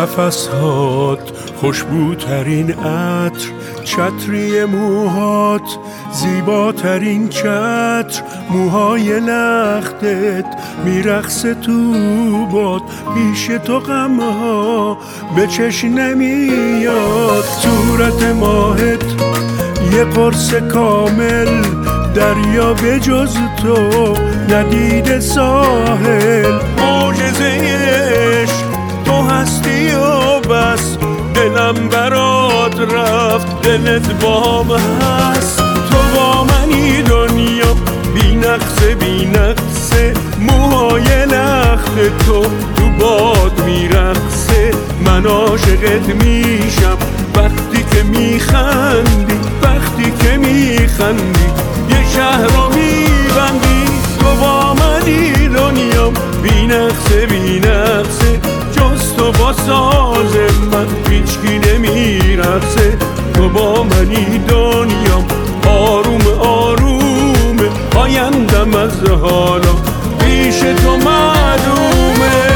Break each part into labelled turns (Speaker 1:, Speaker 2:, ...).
Speaker 1: نفسهات خوشبوترین عطر، چتری موهات زیباترین چتر، موهای لختت میرقصه تو باد، پیش تو غمها به چشم نمیاد. صورت ماهت یه قرص کامل، دریا به جز تو ندیده ساحل. معجزه عشق تو هستی و بس، دلم برات رفت دلت بام هست. تو با منی دنیا بی نقصه بی نقصه، موهای لخت تو باد میرقصه. من عاشقت میشم وقتی که میخندی، وقتی که میخندی یه شهر رو میبندی. تو با منی دنیا بی نقصه بی نقصه، جز تو با ساز من هیچکی نمیرقصه. تو با منی دنیا آروم آروم، آیندم از حالا پیش تو معلومه.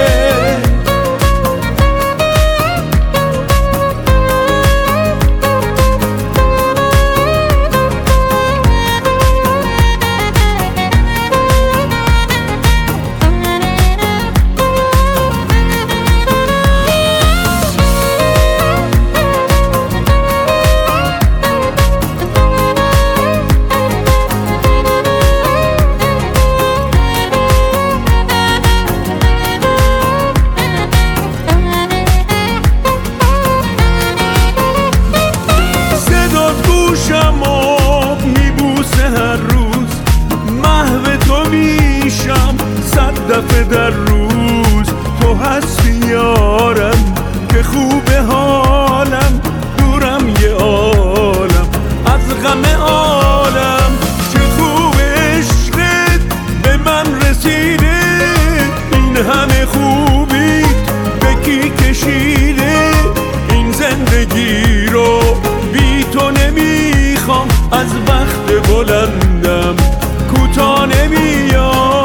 Speaker 1: دفعه در روز تو هستی یارم، که خوبه حالم دورم یه عالم از غم عالم. چه خوب عشقت به من رسیده، این همه خوبی به کی کشیده. این زندگی رو بی تو نمیخوام، از وقت بلندم کوتاه نمیام.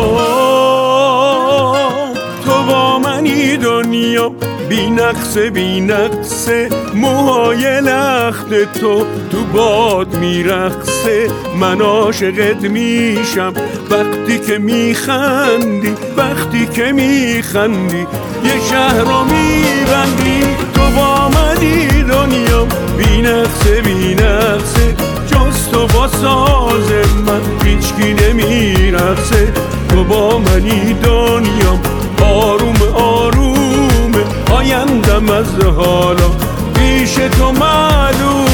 Speaker 1: دنیا بی نقصه بی نقصه، موهای لخت تو باد میرقصه. من عاشقت میشم وقتی که میخندی، وقتی که میخندی یه شهر رو میبندی. تو با منی دنیا بی نقصه بی نقصه، جز تو با ساز من هیچکی نمیرقصه. تو با منی دنیا آروم آروم، آیندم از حالا پیش تو معلوم.